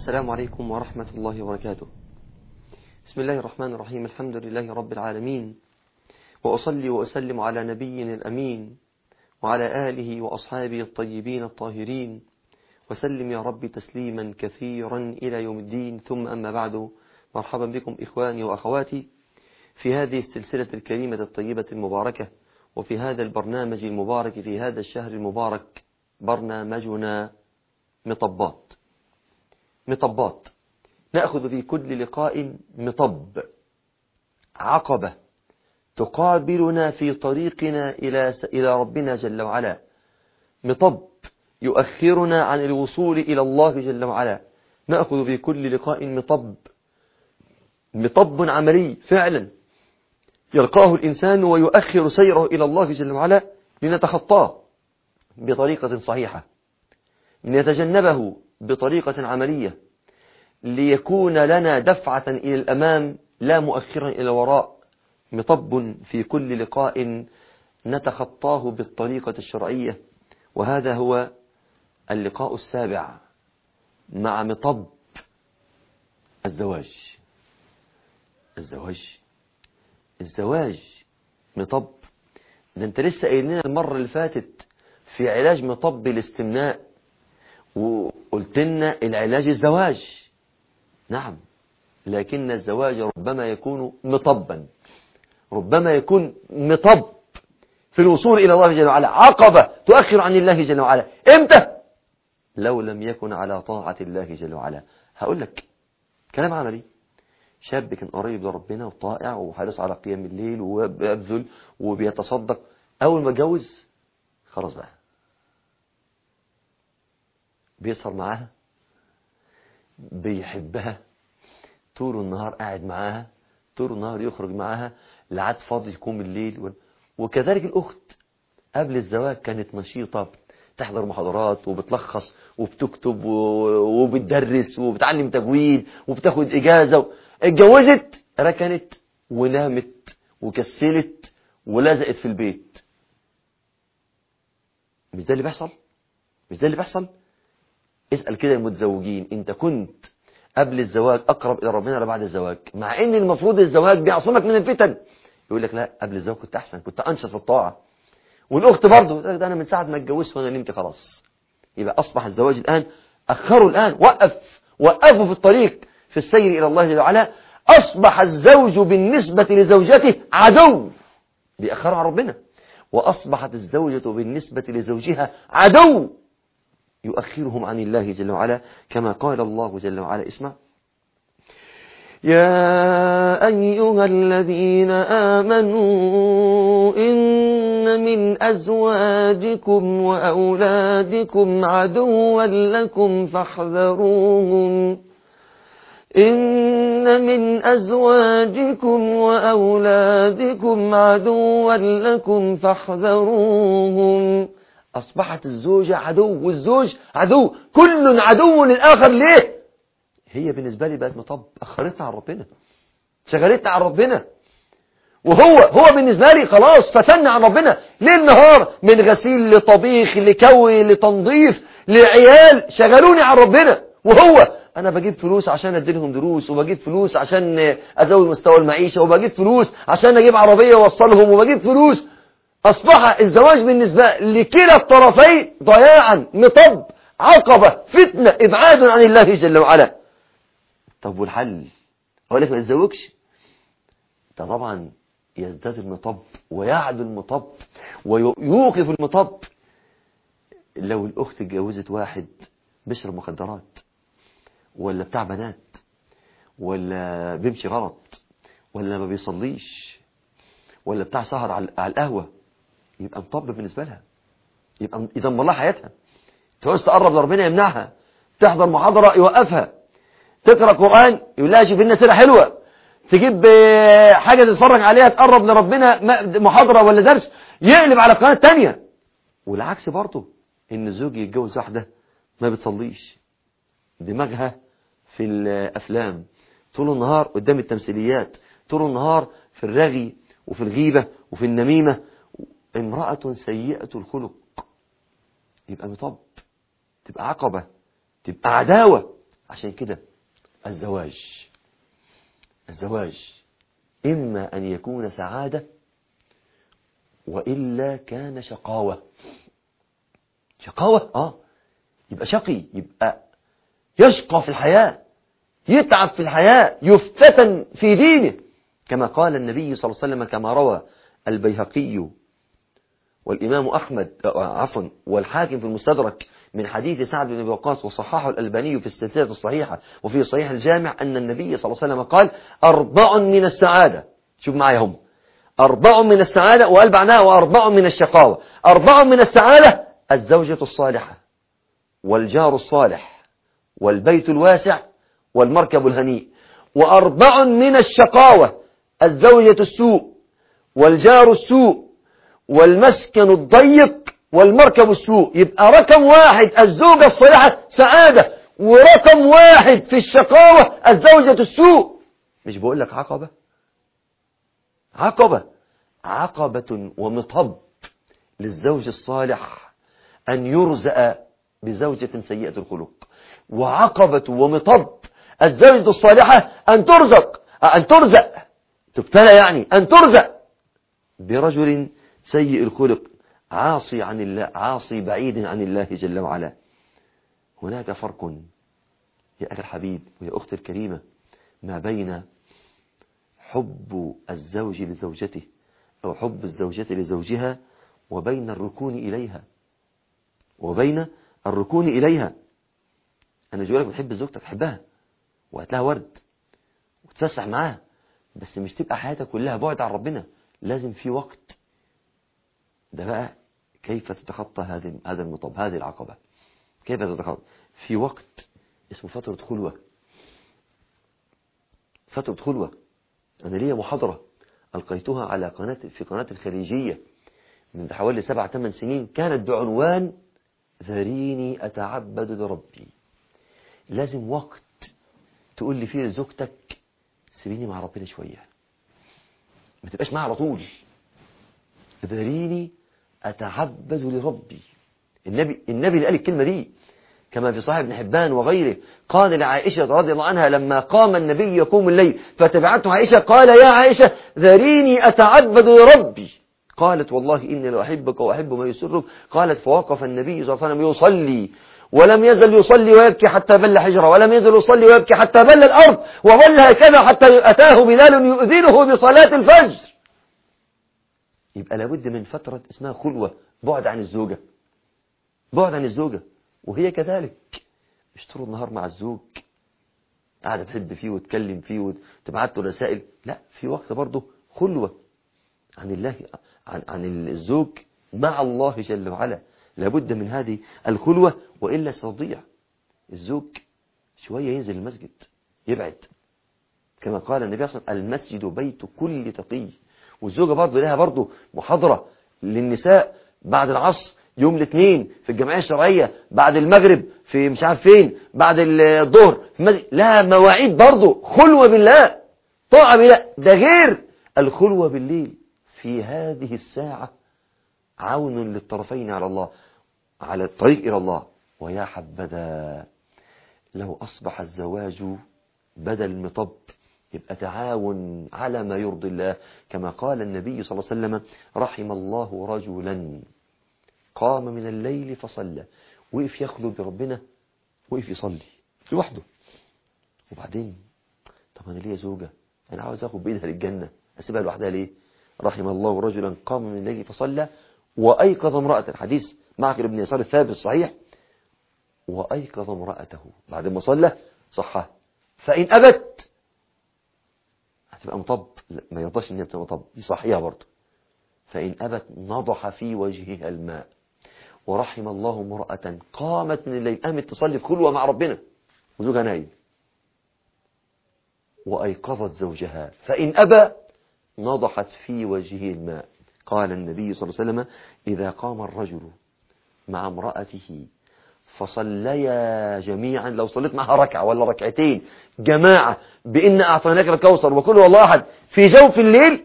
السلام عليكم ورحمة الله وبركاته. بسم الله الرحمن الرحيم. الحمد لله رب العالمين، وأصلي وأسلم على نبينا الأمين وعلى آله وأصحابه الطيبين الطاهرين، وسلم يا رب تسليما كثيرا إلى يوم الدين. ثم أما بعد، مرحبا بكم إخواني وأخواتي في هذه السلسلة الكريمة الطيبة المباركة، وفي هذا البرنامج المبارك في هذا الشهر المبارك، برنامجنا مطبات. نأخذ في كل لقاء مطب، عقبة تقابلنا في طريقنا إلى ربنا جل وعلا، مطب يؤخرنا عن الوصول إلى الله جل وعلا. نأخذ في كل لقاء مطب عملي فعلا يلقاه الإنسان ويؤخر سيره إلى الله جل وعلا لنتخطاه بطريقة صحيحة، لنتجنبه بطريقة عملية، ليكون لنا دفعة إلى الأمام لا مؤخرا إلى الوراء. مطب في كل لقاء نتخطاه بالطريقة الشرعية، وهذا هو اللقاء السابع مع مطب الزواج مطب. ده انت لسه قايلين المرة اللي فاتت في علاج مطب الاستمناء، وقلت لنا العلاج الزواج. نعم، لكن الزواج ربما يكون مطبا، ربما يكون مطب في الوصول إلى الله جل وعلا، عقبة تؤخر عن الله جل وعلا. امتى؟ لو لم يكن على طاعة الله جل وعلا. هقول لك كلام عملي. شاب كان قريب لربنا وطائع وحريص على قيام الليل وبيبذل وبيتصدق، أول ما اتجوز خلاص بقى بيسهر معاها، بيحبها، طول النهار قاعد معاها، طول النهار يخرج معاها، لا عاد فاضي يقوم الليل. وكذلك الأخت قبل الزواج كانت نشيطة، تحضر محاضرات وبتلخص وبتكتب وبتدرس وبتعلم تجويد وبتاخد إجازة. اتجوزت ركنت ونامت وكسلت ولزقت في البيت. مش ده اللي بيحصل؟ اسأل كده المتزوجين، انت كنت قبل الزواج أقرب إلى ربنا ولا بعد الزواج؟ مع ان المفروض الزواج بيعصمك من الفتن. يقول لك لا، قبل الزواج كنت أحسن، كنت أنشط في الطاعة. والأخت برضه ده أنا من ساعة ما اتجوزت وأنا نمت خلاص. يبقى أصبح الزواج الآن، أخروا الآن، وقفوا في الطريق في السير إلى الله جل وعلا. أصبح الزوج بالنسبة لزوجته عدو، بيأخروا عن ربنا، وأصبحت الزوجة بالنسبة لزوجها عدو يؤخرهم عن الله جل وعلا، كما قال الله جل وعلا. اسمع: يا أيها الذين آمنوا إن من أزواجكم وأولادكم عدوا لكم فاحذروهم. إن من أزواجكم وأولادكم عدوا لكم فاحذروهم. أصبحت الزوجة عدو والزوج عدو، كل عدو للآخر. ليه؟ هي بالنسبة لي بقت مطب، أخرتنا عن ربنا، شغلتنا عن ربنا. وهو بالنسبة لي خلاص فتنا عن ربنا. ليل نهار، من غسيل لطبيخ لكوي لتنظيف لعيال، شغلوني عن ربنا. أنا بجيب فلوس عشان أديلهم دروس، وبجيب فلوس عشان أزود مستوى المعيشة، وبجيب فلوس عشان أجيب عربية وأوصلهم، وبجيب فلوس. أصبح الزواج بالنسبة لكلا الطرفين ضياعا، مطب، عقبة، فتنة، إبعاد عن الله جل وعلا. طب والحل؟ أقول لك ما تتزوجش. ده طبعا يزداد المطب ويعدو المطب ويوقف المطب. لو الأخت اتجوزت واحد بيشرب مخدرات، ولا بتاع بنات، ولا بيمشي غلط، ولا ما بيصليش، ولا بتاع سهر على القهوة، يبقى مطب بالنسبة لها، يبقى يدمر لها حياتها. تعوز تقرب لربنا يمنعها، تحضر محاضرة يوقفها، تقرأ قرآن يقول لها شوف لنا سيرة حلوة، تجيب حاجة تتفرج عليها تقرب لربنا، محاضرة ولا درس، يقلب على قناة تانية. والعكس برضه، ان الزوج يتجوز واحدة ما بتصليش، دماغها في الأفلام، طول النهار قدام التمثيليات، طول النهار في الرغي وفي الغيبة وفي النميمة، امرأة سيئة الخلق، يبقى مطب، تبقى عقبة، تبقى عداوة عشان كده الزواج إما أن يكون سعادة وإلا كان شقاوة. يبقى شقي، يبقى يشقى في الحياة، يتعب في الحياة، يفتتن في دينه، كما قال النبي صلى الله عليه وسلم كما روى البيهقي والإمام أحمد والحاكم في المستدرك من حديث سعد بن أبي وقاص وصححه الألباني في السلسلة الصحيحة وفي صحيح الجامع أن النبي صلى الله عليه وسلم قال 4 من السعادة. شوف معايا هم 4 من السعادة، وقال بعدها و4 من الشقاوة. 4 من السعادة: الزوجة الصالحة والجار الصالح والبيت الواسع والمركب الهنيء. و4 من الشقاوة: الزوجة السوء والجار السوء والمسكن الضيق والمركب السوء. يبقى رقم 1 الزوجة الصالحة سعادة، ورقم 1 في الشقاوة الزوجة السوء. مش بقول لك عقبة ومطب للزوج الصالح أن يرزق بزوجة سيئة الخلق، وعقبة ومطب الزوجة الصالحة أن ترزق تبتلى، يعني أن ترزق برجل سيء الخلق عاصي عن الله، عاصي بعيد عن الله جل وعلا. هناك فرق يا أخي الحبيب ويا أختي الكريمة ما بين حب الزوج لزوجته أو حب الزوجة لزوجها وبين الركون إليها. أنا جوالك بتحب زوجتك، تحبها وهات لها ورد وتفسح معاها، بس مش تبقى حياتك كلها بعد عن ربنا. لازم في وقت. ده بقى كيف تتخطى هذا المطب، هذه العقبة. كيف تتخطى؟ في وقت اسمه فترة خلوة. أنا ليا محاضرة ألقيتها في قناة الخليجية من حوالي 7-8 سنين، كانت بعنوان ذريني أتعبد لربي. لازم وقت تقول لي فيه لزوجتك سيبيني مع ربنا شوية، ما تبقاش معها على طول. ذريني أتعبد لربي. النبي اللي قال الكلمة دي كما في صحيح ابن حبان وغيره، قال لعائشة رضي الله عنها لما قام النبي يقوم الليل فتبعته عائشة قال يا عائشة ذريني أتعبد لربي. قالت والله إني لأحبك وأحب ما يسرك. قالت فوقف النبي صلى الله عليه وسلم يصلي ولم يزل يصلي ويبكي حتى بل حجرة، ولم يزل يصلي ويبكي حتى بل الأرض، وظل هكذا حتى أتاه بلال يؤذنه بصلاة الفجر. يبقى لابد من فترة اسمها خلوة، بعد عن الزوجة، وهي كذلك. مش طول النهار مع الزوج قاعدة تحب فيه وتكلم فيه وتبعت له رسائل، لا، في وقت برضه خلوة عن الله، عن الزوج مع الله جل وعلا. لابد من هذه الخلوة وإلا ستضيع. الزوج شوية ينزل المسجد يبعد، كما قال النبي صلى الله عليه وسلم المسجد بيت كل تقي. والزوجة برضه لها برضه محاضرة للنساء بعد العصر يوم الاثنين في الجمعية الشرعية، بعد المغرب في مش عارف فين، بعد الظهر في المسجد. لها مواعيد برضه خلوة بالله، طاعة بالله. ده غير الخلوة بالليل. في هذه الساعة عون للطرفين على الله، على الطريق إلى الله. ويا حبذا لو أصبح الزواج بدل المطب، يبقى تعاون على ما يرضي الله، كما قال النبي صلى الله عليه وسلم رحم الله رجلا قام من الليل فصلى. وقف يخلو بربنا، وقف يصلي لوحده. وبعدين طب أنا ليه زوجة، أنا عاوز أخذ بإيدها للجنة، أسيبها لوحدها ليه؟ رحم الله رجلا قام من الليل فصلى وأيقظ امرأة. حديث معقل بن يسار الثابت الصحيح. وأيقظ امرأته بعد ما صلى صحها. فإن أبت هتبقى مطب، ما يرضاش إن هي تبقى مطب، يصحيها برضه. فإن أبت نضح في وجهها الماء. ورحم الله امرأة قامت من الليل، قامت تصلي في خلوة مع ربنا وزوجها نايم، وأيقظت زوجها. فإن أبى نضحت في وجهه الماء. قال النبي صلى الله عليه وسلم إذا قام الرجل مع امرأته فصليا جميعا، لو صليت معها ركعة ولا ركعتين جماعة بإن أعطيناك الكوثر وكل والله أحد في جوف الليل،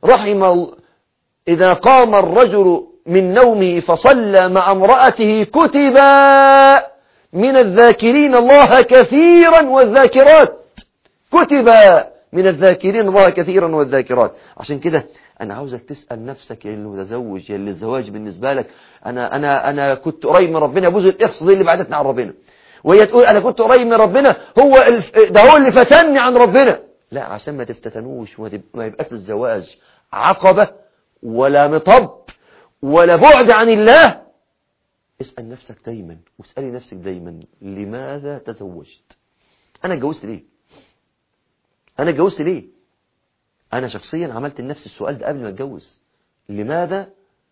إذا قام الرجل من نومه فصلى مع امرأته كتب من الذاكرين الله كثيرا والذاكرات، كتب من الذاكرين الله كثيرا والذاكرات. عشان كده أنا عاوزك تسأل نفسك يا اللي متزوج، يا اللي الزواج بالنسبة لك أنا كنت قريب من ربنا، بوز الإخص دي اللي بعدتنا عن ربنا، وهي تقول أنا كنت قريب من ربنا، هو اللي فتني عن ربنا. لا، عشان ما تفتتنوش وما يبقاش الزواج عقبة ولا مطب ولا بعد عن الله. اسأل نفسك دايما واسألي نفسك دايما، لماذا تزوجت؟ أنا اتجوزت ليه؟ أنا شخصيا عملت لنفسي السؤال ده قبل ما اتجوز. لماذا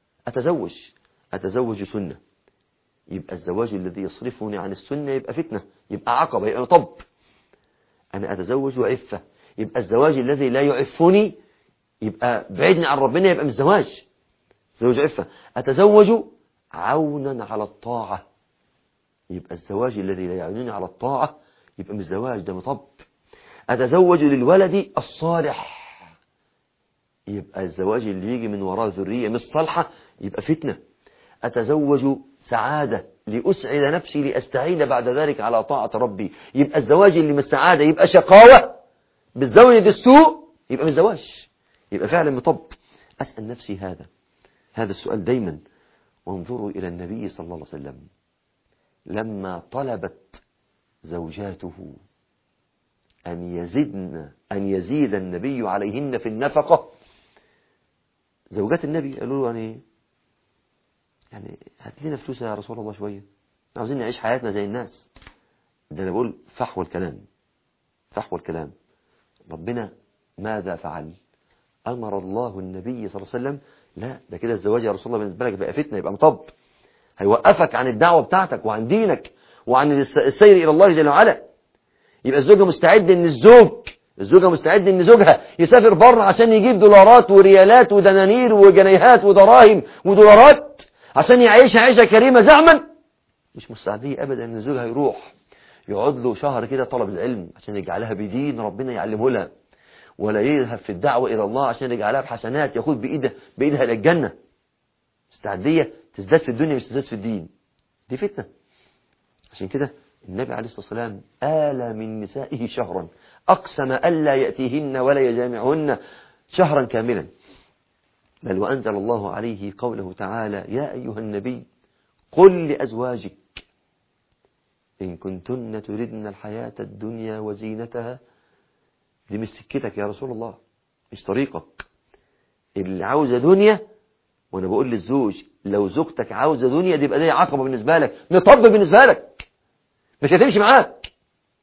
أتزوج سنة؟ يبقى الزواج الذي يصرفني عن السنة يبقى فتنة، يبقى عقبة، يبقى طب. أنا أتزوج عفة، يبقى الزواج الذي لا يعفني يبقى بعيدني عن ربنا، يبقى مش زواج. زواج عفة. أتزوج عونا على الطاعة، يبقى الزواج الذي لا يعينني على الطاعة يبقى مش زواج، ده مطب. أتزوج للولد الصالح، يبقى الزواج اللي يجي من وراء ذرية مش صالحة يبقى فتنة. أتزوج سعادة لأسعد نفسي لأستعين بعد ذلك على طاعة ربي، يبقى الزواج اللي مش سعادة يبقى شقاوة، بالزوج السوء يبقى مش زواج، يبقى فعلا مطب. أسأل نفسي هذا السؤال دايما. وانظروا إلى النبي صلى الله عليه وسلم لما طلبت زوجاته أن يزيد النبي عليهن في النفقة، زوجات النبي قالوا له يعني هات لنا فلوس يا رسول الله شوية، عاوزين نعيش حياتنا زي الناس. ده أنا بقول فحوى الكلام. ربنا ماذا فعل؟ أمر الله النبي صلى الله عليه وسلم، لا ده كده الزواج يا رسول الله بالنسبة لك بقى فتنة، يبقى مطب، هيوقفك عن الدعوة بتاعتك وعن دينك وعن السير إلى الله جل وعلا. يبقى الزوجة مستعد ان زوجها يسافر بره عشان يجيب دولارات وريالات ودنانير وجنيهات ودراهم ودولارات عشان يعيشها عيشة كريمة زعما. مش مستعدية ابدا ان زوجها يروح يقعد له شهر كده طلب العلم عشان يجعلها بدين ربنا يعلمه لها، ولا يذهب في الدعوة الى الله عشان يجعلها بحسنات ياخد بايدها الى الجنة. مستعدية تزداد في الدنيا مش تزداد في الدين، دي فتنة. عشان كده النبي عليه الصلاة والسلام آل من نسائه شهرا، أقسم ألا يأتيهن ولا يجامعهن شهرا كاملا. بل وأنزل الله عليه قوله تعالى: يا أيها النبي قل لأزواجك إن كنتن تردن الحياة الدنيا وزينتها. دي مش سكتك يا رسول الله، مش طريقك. اللي عاوزة دنيا، وأنا بقول للزوج لو زوجتك عاوزة دنيا دي يبقى دي عقبة بالنسبة لك، مطب بالنسبة لك، مش هتمشي معاك.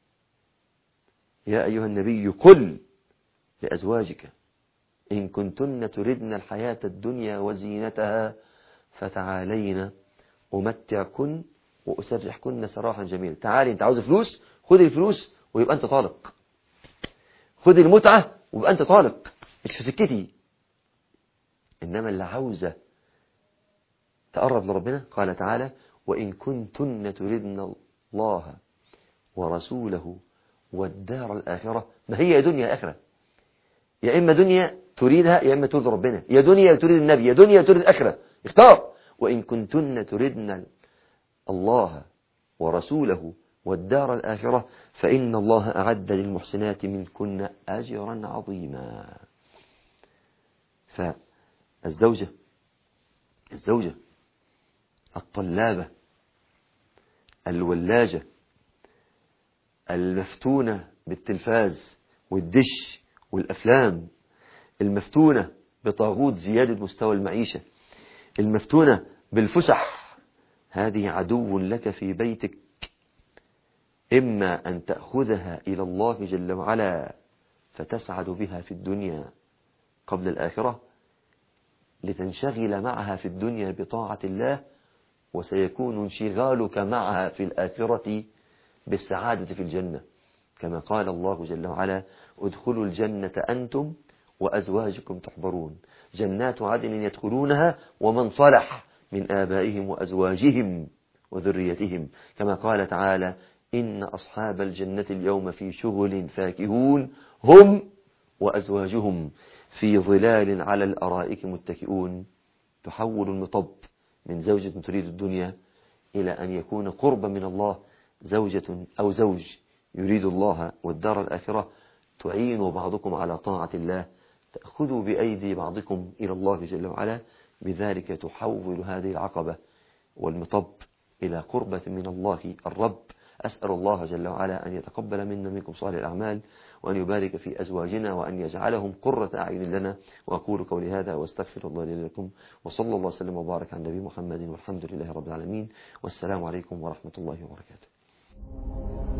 يا أيها النبي قل لأزواجك إن كنتن تردن الحياة الدنيا وزينتها فتعالين أمتعكن وأسرحكن سراحا جميلا. تعالي انت عاوز فلوس، خذي الفلوس ويبقى انت طالق، خذي المتعة ويبقى انت طالق، مش في سكتي. إنما اللي عاوزة تقرب لربنا قال تعالى: وإن كنتن تردن الله ورسوله والدار الآخرة. ما هي دنيا آخرة، يا إما دنيا تريدها يا إما تريد ربنا، يا دنيا تريد النبي يا دنيا تريد الآخرة، اختار. وإن كنتن تردن الله ورسوله والدار الآخرة فإن الله أعد للمحسنات منكن أجرا عظيما. فالزوجة الطلابة الولاجة المفتونة بالتلفاز والدش والأفلام، المفتونة بطاغوت زيادة مستوى المعيشة، المفتونة بالفسح، هذه عدو لك في بيتك. إما أن تأخذها إلى الله جل وعلا فتسعد بها في الدنيا قبل الآخرة لتنشغل معها في الدنيا بطاعة الله، وسيكون انشغالك معها في الآخرة بالسعادة في الجنة، كما قال الله جل وعلا: ادخلوا الجنة أنتم وأزواجكم تحبرون، جنات عدن يدخلونها ومن صلح من آبائهم وأزواجهم وذريتهم، كما قال تعالى: إن أصحاب الجنة اليوم في شغل فاكهون هم وأزواجهم في ظلال على الأرائك متكئون. تحول المطب من زوجة تريد الدنيا إلى أن يكون قربا من الله زوجة أو زوج يريد الله والدار الآخرة، تعين بعضكم على طاعة الله، تأخذوا بأيدي بعضكم إلى الله جل وعلا، بذلك تحول هذه العقبة والمطب إلى قربة من الله الرب. أسأل الله جل وعلا أن يتقبل منا منكم صالح الأعمال، وأن يبارك في أزواجنا، وأن يجعلهم قرة أعين لنا. وأقول قولي هذا وأستغفر الله لي ولكم، وصلى الله وسلم وبارك على النبي محمد، والحمد لله رب العالمين، والسلام عليكم ورحمة الله وبركاته.